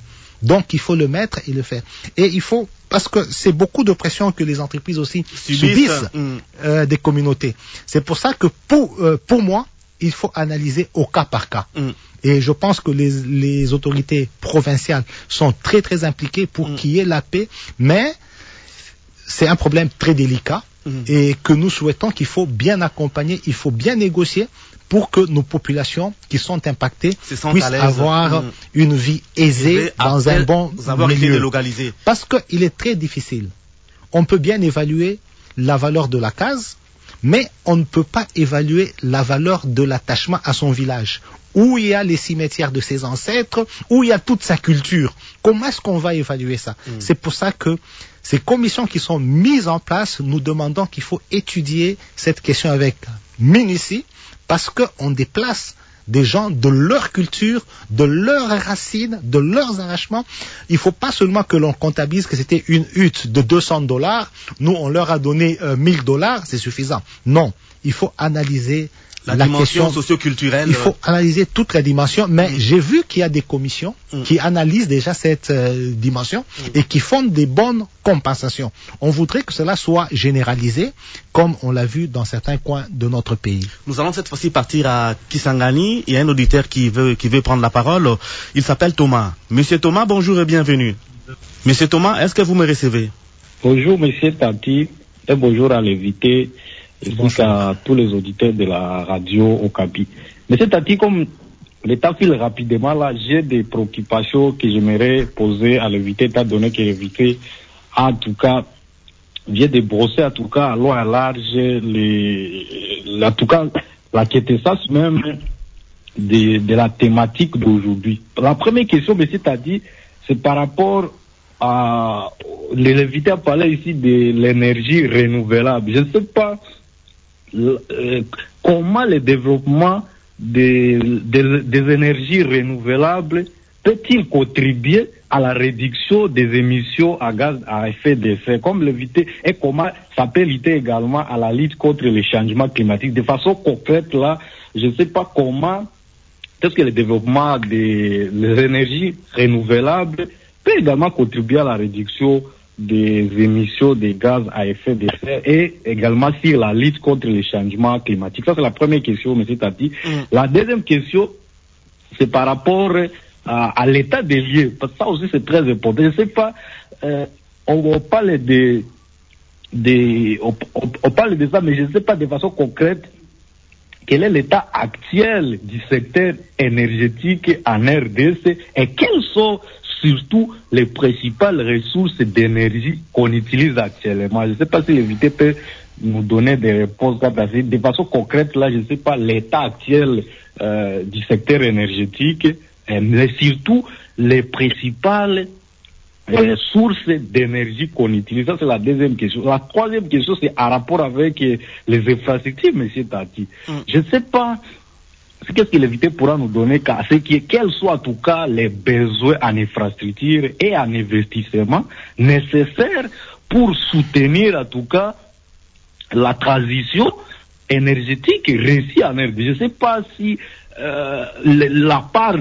Donc, il faut le mettre et le faire. Et il faut, parce que c'est beaucoup de pression que les entreprises aussi subissent des communautés. C'est pour ça que pour moi, il faut analyser au cas par cas. Et je pense que les autorités provinciales sont très très impliquées pour qu'il y ait la paix, mais c'est un problème très délicat et que nous souhaitons qu'il faut bien accompagner, il faut bien négocier pour que nos populations qui sont impactées puissent avoir une vie aisée dans un bon milieu. Parce qu'il est très difficile. On peut bien évaluer la valeur de la case, mais on ne peut pas évaluer la valeur de l'attachement à son village, où il y a les cimetières de ses ancêtres, où il y a toute sa culture. Comment est-ce qu'on va évaluer ça? C'est pour ça que ces commissions qui sont mises en place, nous demandons qu'il faut étudier cette question avec minutie, parce qu'on déplace des gens de leur culture, de leurs racines, de leurs arrachements. Il ne faut pas seulement que l'on comptabilise que c'était une hutte de $200. Nous, on leur a donné $1000, c'est suffisant. Non, il faut analyser la dimension socio-culturelle. Il faut analyser toute la dimension, mais j'ai vu qu'il y a des commissions qui analysent déjà cette dimension et qui font des bonnes compensations. On voudrait que cela soit généralisé, comme on l'a vu dans certains coins de notre pays. Nous allons cette fois-ci partir à Kisangani. Il y a un auditeur qui veut prendre la parole. Il s'appelle Thomas. Monsieur Thomas, bonjour et bienvenue. Monsieur Thomas, est-ce que vous me recevez? Bonjour, monsieur Tati, et bonjour à l'invité. Et à tous les auditeurs de la radio Okapi. Monsieur Tati, comme le temps file rapidement, là, j'ai des préoccupations que j'aimerais poser à l'invité, étant donné que l'invité, en tout cas, vient de brosser, en tout cas, à long et à large, en tout cas, la quintessence même de la thématique d'aujourd'hui. La première question, monsieur Tati, c'est par rapport à, l'invité a parlé ici de l'énergie renouvelable. Je ne sais pas, comment le développement des énergies renouvelables peut-il contribuer à la réduction des émissions à gaz à effet de serre, comme l'éviter, et comment ça peut lutter également à la lutte contre les changements climatiques. De façon concrète, là, je ne sais pas comment est-ce que le développement des énergies renouvelables peut également contribuer à la réduction des émissions de gaz à effet de serre et également sur la lutte contre les changements climatiques. Ça, c'est la première question, M. Tati. La deuxième question, c'est par rapport à l'état des lieux, parce que ça aussi, c'est très important. Je ne sais pas, on parle on parle de ça, mais je ne sais pas de façon concrète quel est l'état actuel du secteur énergétique en RDC et quels sont surtout les principales ressources d'énergie qu'on utilise actuellement. Je ne sais pas si l'invité peut nous donner des réponses de façon concrète. Là, je ne sais pas l'état actuel du secteur énergétique, mais surtout les principales sources d'énergie qu'on utilise. Ça, c'est la deuxième question. La troisième question, c'est en rapport avec les infrastructures, M. Tati. Je ne sais pas qu'est-ce que l'invité pourra nous donner, quels soient en tout cas les besoins en infrastructure et en investissement nécessaires pour soutenir en tout cas la transition énergétique réussie en RD. Je ne sais pas si la part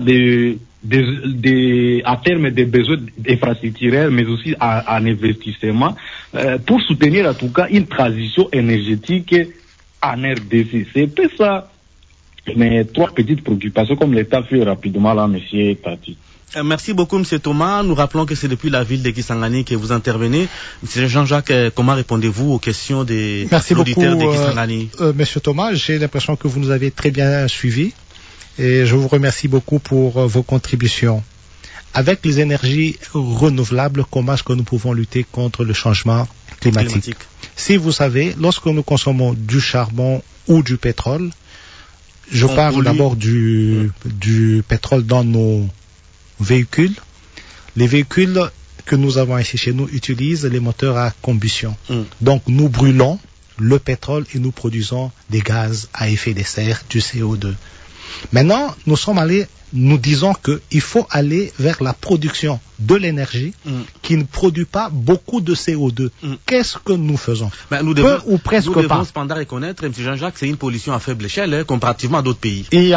à terme des besoins infrastructurels, mais aussi en investissement, pour soutenir en tout cas une transition énergétique en RDC. C'est peu ça. Mais trois petites préoccupations, comme l'État fait rapidement là, monsieur Tati. Merci beaucoup, monsieur Thomas. Nous rappelons que c'est depuis la ville de Kisangani que vous intervenez. Monsieur Jean-Jacques, comment répondez-vous aux questions des auditeurs de Kisangani? Monsieur Thomas, j'ai l'impression que vous nous avez très bien suivis et je vous remercie beaucoup pour vos contributions. Avec les énergies renouvelables, comment est-ce que nous pouvons lutter contre le changement climatique? Si vous savez, lorsque nous consommons du charbon ou du pétrole, je parle d'abord du pétrole dans nos véhicules. Les véhicules que nous avons ici chez nous utilisent les moteurs à combustion. Donc nous brûlons le pétrole et nous produisons des gaz à effet de serre, du CO2. Maintenant, nous disons qu'il faut aller vers la production de l'énergie qui ne produit pas beaucoup de CO2. Qu'est-ce que nous faisons? Nous devons cependant reconnaître, M. Jean-Jacques, c'est une pollution à faible échelle, comparativement à d'autres pays. Il y a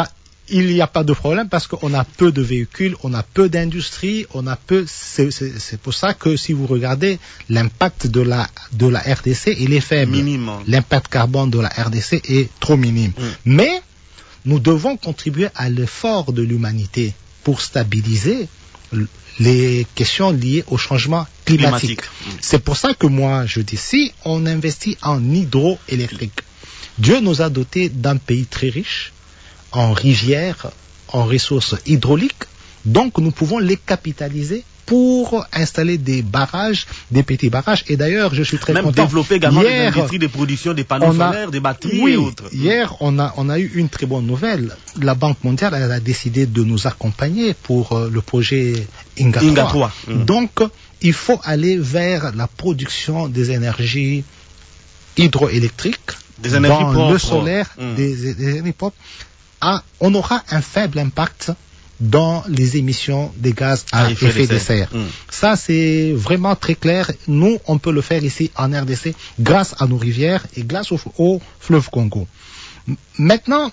il n'y a pas de problème parce qu'on a peu de véhicules, on a peu d'industrie, on a peu. C'est pour ça que si vous regardez l'impact de la RDC, il est faible. Minime. L'impact carbone de la RDC est trop minime. Mais nous devons contribuer à l'effort de l'humanité pour stabiliser les questions liées au changement climatique. C'est pour ça que moi je dis, si on investit en hydroélectrique, Dieu nous a dotés d'un pays très riche en rivières, en ressources hydrauliques, donc nous pouvons les capitaliser pour installer des barrages, des petits barrages. Et d'ailleurs, je suis très content. Même développer également l'industrie de production des panneaux solaires, des batteries et autres. Hier, on a eu une très bonne nouvelle. La Banque mondiale elle a décidé de nous accompagner pour le projet Inga 3. Donc, il faut aller vers la production des énergies hydroélectriques, des énergies propres. Le solaire, des énergies propres. On aura un faible impact dans les émissions des gaz à effet de serre. Ça, c'est vraiment très clair. Nous, on peut le faire ici en RDC grâce à nos rivières et grâce au fleuve Congo. Maintenant,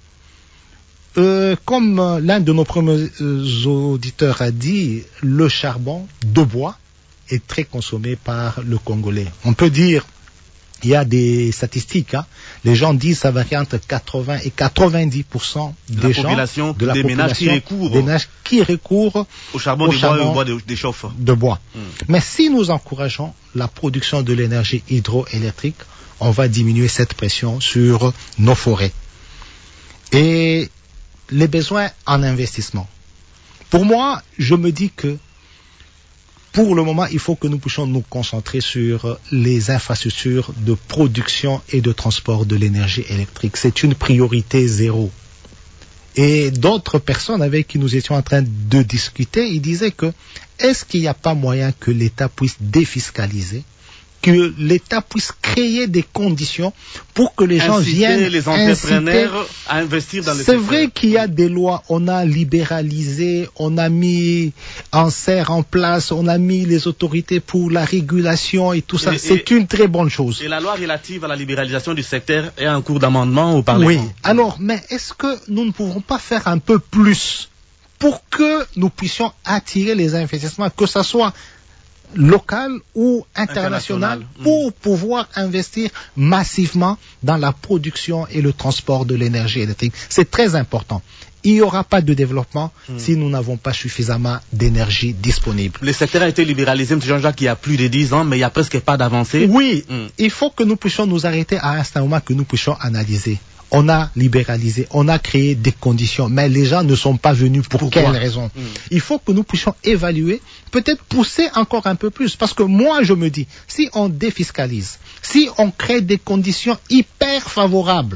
comme l'un de nos premiers auditeurs a dit, le charbon de bois est très consommé par le Congolais. On peut dire, il y a des statistiques, les gens disent ça varie entre 80 et 90% des gens, de la population, ménages qui recourent au charbon de bois et au bois de chauffe. De bois. Mais si nous encourageons la production de l'énergie hydroélectrique, on va diminuer cette pression sur nos forêts. Et les besoins en investissement. Pour moi, je me dis que pour le moment, il faut que nous puissions nous concentrer sur les infrastructures de production et de transport de l'énergie électrique. C'est une priorité zéro. Et d'autres personnes avec qui nous étions en train de discuter, ils disaient que est-ce qu'il n'y a pas moyen que l'État puisse défiscaliser, que l'État puisse créer des conditions pour que les gens viennent les entrepreneurs à investir dans le secteur. C'est vrai qu'il y a des lois, on a libéralisé, on a mis en place, on a mis les autorités pour la régulation et tout ça. C'est une très bonne chose. Et la loi relative à la libéralisation du secteur est en cours d'amendement au Parlement. Oui. Alors, mais est-ce que nous ne pouvons pas faire un peu plus pour que nous puissions attirer les investissements, que ce soit local ou international, pour pouvoir investir massivement dans la production et le transport de l'énergie électrique. C'est très important. Il n'y aura pas de développement si nous n'avons pas suffisamment d'énergie disponible. Le secteur a été libéralisé, M. Jean-Jacques, il y a plus de 10 ans, mais il n'y a presque pas d'avancée. Oui, il faut que nous puissions nous arrêter à un certain moment, que nous puissions analyser. On a libéralisé, on a créé des conditions, mais les gens ne sont pas venus pour quelle raison? Il faut que nous puissions évaluer, peut-être pousser encore un peu plus, parce que moi je me dis, si on défiscalise, si on crée des conditions hyper favorables,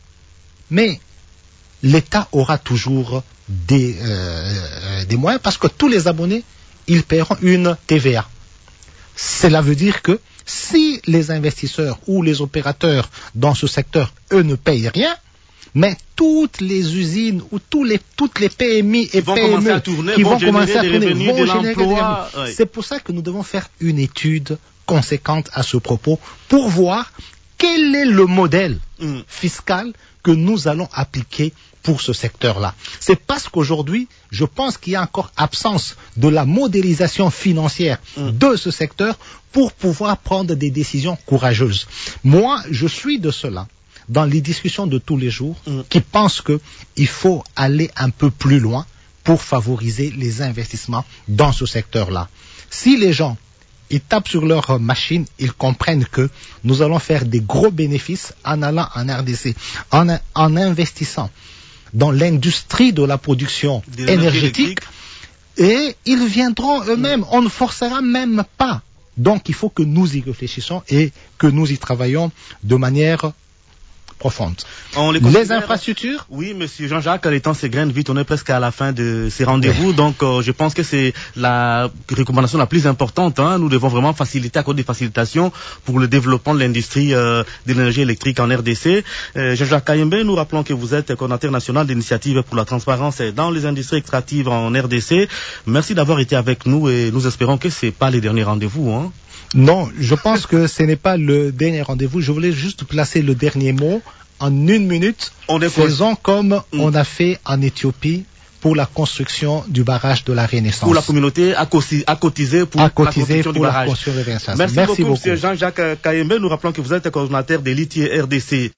mais l'État aura toujours des moyens, parce que tous les abonnés, ils paieront une TVA. Cela veut dire que si les investisseurs ou les opérateurs dans ce secteur, eux, ne payent rien, mais toutes les usines ou toutes les PMI et PME qui vont commencer à tourner vont générer des revenus. C'est pour ça que nous devons faire une étude conséquente à ce propos pour voir quel est le modèle fiscal que nous allons appliquer pour ce secteur-là. C'est parce qu'aujourd'hui, je pense qu'il y a encore absence de la modélisation financière de ce secteur pour pouvoir prendre des décisions courageuses. Moi, je suis de ceux-là, dans les discussions de tous les jours, qui pensent qu'il faut aller un peu plus loin pour favoriser les investissements dans ce secteur-là. Si les gens ils tapent sur leur machine, ils comprennent que nous allons faire des gros bénéfices en allant en RDC, en investissant dans l'industrie de la production énergétique, et ils viendront eux-mêmes. On ne forcera même pas. Donc il faut que nous y réfléchissions et que nous y travaillons de manière profonde. Les infrastructures? Oui, monsieur Jean-Jacques, les temps s'égrènent vite, on est presque à la fin de ces rendez-vous, donc je pense que c'est la recommandation la plus importante. Nous devons vraiment faciliter, accorder des facilitations pour le développement de l'industrie de l'énergie électrique en RDC. Jean-Jacques Kayembe, nous rappelons que vous êtes coordinateur national d'initiative pour la transparence dans les industries extractives en RDC. Merci d'avoir été avec nous et nous espérons que ce n'est pas les derniers rendez-vous. Non, je pense que ce n'est pas le dernier rendez-vous. Je voulais juste placer le dernier mot en 1 minute, faisons comme on a fait en Éthiopie pour la construction du barrage de la Renaissance. Où la communauté a cotisé pour la construction du barrage. Merci beaucoup, M. Jean-Jacques Kayembe. Nous rappelons que vous êtes coordonnateur des litiers RDC.